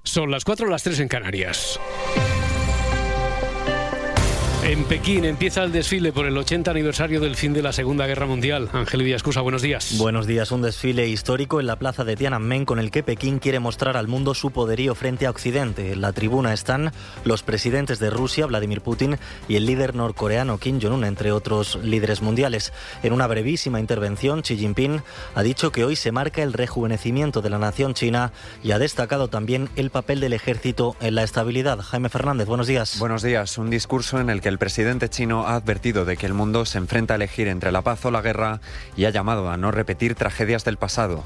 Son las 4, las 3 en Canarias. En Pekín empieza el desfile por el 80 aniversario del fin de la Segunda Guerra Mundial. Ángel Villascusa, buenos días. Buenos días. Un desfile histórico en la plaza de Tiananmen con el que Pekín quiere mostrar al mundo su poderío frente a Occidente. En la tribuna están los presidentes de Rusia, Vladimir Putin, y el líder norcoreano Kim Jong-un, entre otros líderes mundiales. En una brevísima intervención, Xi Jinping ha dicho que hoy se marca el rejuvenecimiento de la nación china y ha destacado también el papel del ejército en la estabilidad. Jaime Fernández, buenos días. Buenos días. Un discurso en el que el presidente chino ha advertido de que el mundo se enfrenta a elegir entre la paz o la guerra y ha llamado a no repetir tragedias del pasado.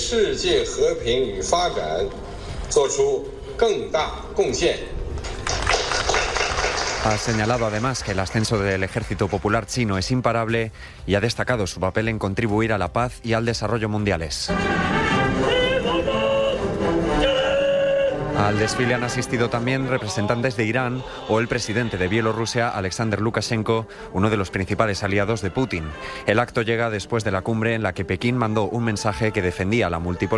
Ha señalado además que el ascenso del ejército popular chino es imparable y ha destacado su papel en contribuir a la paz y al desarrollo mundiales. Al desfile han asistido también representantes de Irán o el presidente de Bielorrusia, Alexander Lukashenko, uno de los principales aliados de Putin. El acto llega después de la cumbre en la que Pekín mandó un mensaje que defendía la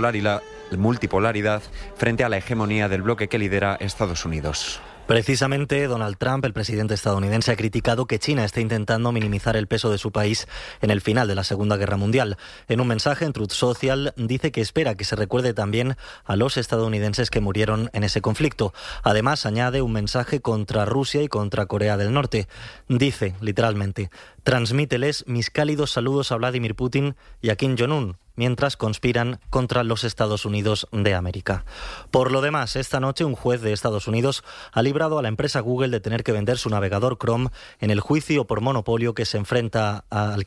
multipolaridad frente a la hegemonía del bloque que lidera Estados Unidos. Precisamente, Donald Trump, el presidente estadounidense, ha criticado que China esté intentando minimizar el peso de su país en el final de la Segunda Guerra Mundial. En un mensaje en Truth Social dice que espera que se recuerde también a los estadounidenses que murieron en ese conflicto. Además, añade un mensaje contra Rusia y contra Corea del Norte. Dice, literalmente, transmíteles mis cálidos saludos a Vladimir Putin y a Kim Jong-un, mientras conspiran contra los Estados Unidos de América. Por lo demás, esta noche un juez de Estados Unidos ha librado a la empresa Google de tener que vender su navegador Chrome en el juicio por monopolio al que se enfrenta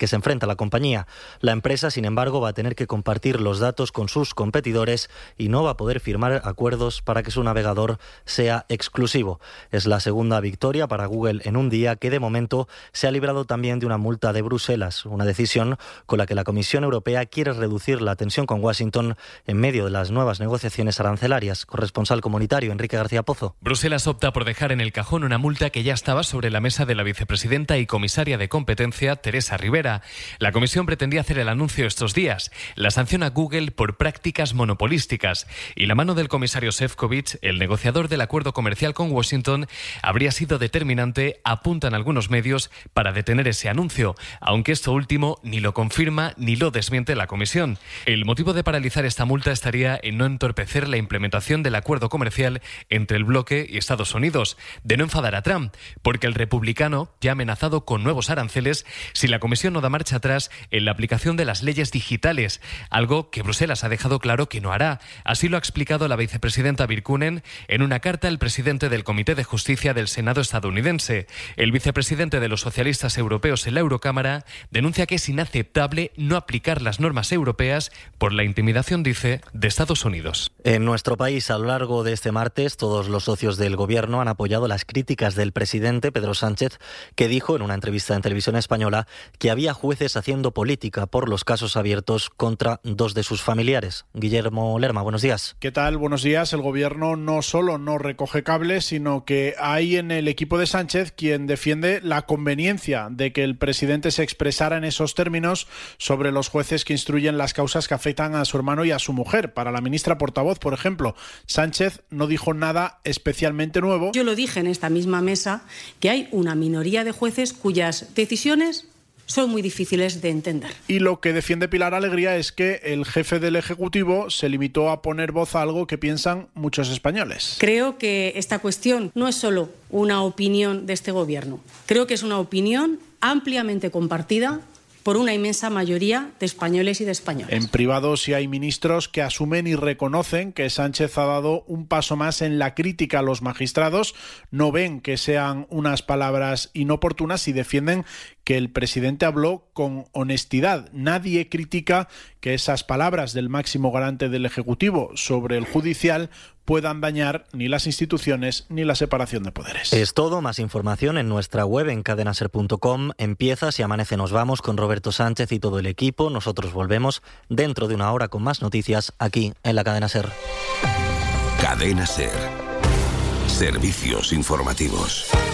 la compañía. La empresa, sin embargo, va a tener que compartir los datos con sus competidores y no va a poder firmar acuerdos para que su navegador sea exclusivo. Es la segunda victoria para Google en un día que, de momento, se ha librado también de una multa de Bruselas, una decisión con la que la Comisión Europea quiere reducir la tensión con Washington en medio de las nuevas negociaciones arancelarias. Corresponsal comunitario Enrique García Pozo. Bruselas opta por dejar en el cajón una multa que ya estaba sobre la mesa de la vicepresidenta y comisaria de competencia, Teresa Rivera. La Comisión pretendía hacer el anuncio estos días. La sanción a Google por prácticas monopolísticas. Y la mano del comisario Šefčovič, el negociador del acuerdo comercial con Washington, habría sido determinante, apuntan algunos medios, para detener ese anuncio, aunque esto último ni lo confirma ni lo desmiente la Comisión. El motivo de paralizar esta multa estaría en no entorpecer la implementación del acuerdo comercial entre el bloque y Estados Unidos, de no enfadar a Trump, porque el republicano ya ha amenazado con nuevos aranceles si la Comisión no da marcha atrás en la aplicación de las leyes digitales, algo que Bruselas ha dejado claro que no hará. Así lo ha explicado la vicepresidenta Virkkunen en una carta al presidente del Comité de Justicia del Senado estadounidense. El vicepresidente de los socialistas europeos en la Eurocámara denuncia que es inaceptable no aplicar las normas europeas por la intimidación, dice, de Estados Unidos. En nuestro país, a lo largo de este martes, todos los socios del Gobierno han apoyado las críticas del presidente Pedro Sánchez, que dijo en una entrevista en Televisión Española que había jueces haciendo política por los casos abiertos contra dos de sus familiares. Guillermo Lerma, buenos días. ¿Qué tal? Buenos días. El Gobierno no solo no recoge cables, sino que hay en el equipo de Sánchez quien defiende la conveniencia de que el presidente se expresara en esos términos sobre los jueces que instruyen las causas que afectan a su hermano y a su mujer. Para la ministra portavoz, por ejemplo, Sánchez no dijo nada especialmente nuevo. Yo lo dije en esta misma mesa, que hay una minoría de jueces cuyas decisiones son muy difíciles de entender. Y lo que defiende Pilar Alegría es que el jefe del Ejecutivo se limitó a poner voz a algo que piensan muchos españoles. Creo que esta cuestión no es solo una opinión de este Gobierno. Creo que es una opinión ampliamente compartida por una inmensa mayoría de españoles y de españoles. En privado sí hay ministros que asumen y reconocen que Sánchez ha dado un paso más en la crítica a los magistrados, no ven que sean unas palabras inoportunas y defienden que el presidente habló con honestidad. Nadie critica que esas palabras del máximo garante del Ejecutivo sobre el judicial puedan dañar ni las instituciones ni la separación de poderes. Es todo. Más información en nuestra web en cadenaser.com. Empieza Si Amanece Nos Vamos con Roberto Sánchez y todo el equipo. Nosotros volvemos dentro de una hora con más noticias aquí en la Cadena Ser. Cadena Ser. Servicios informativos.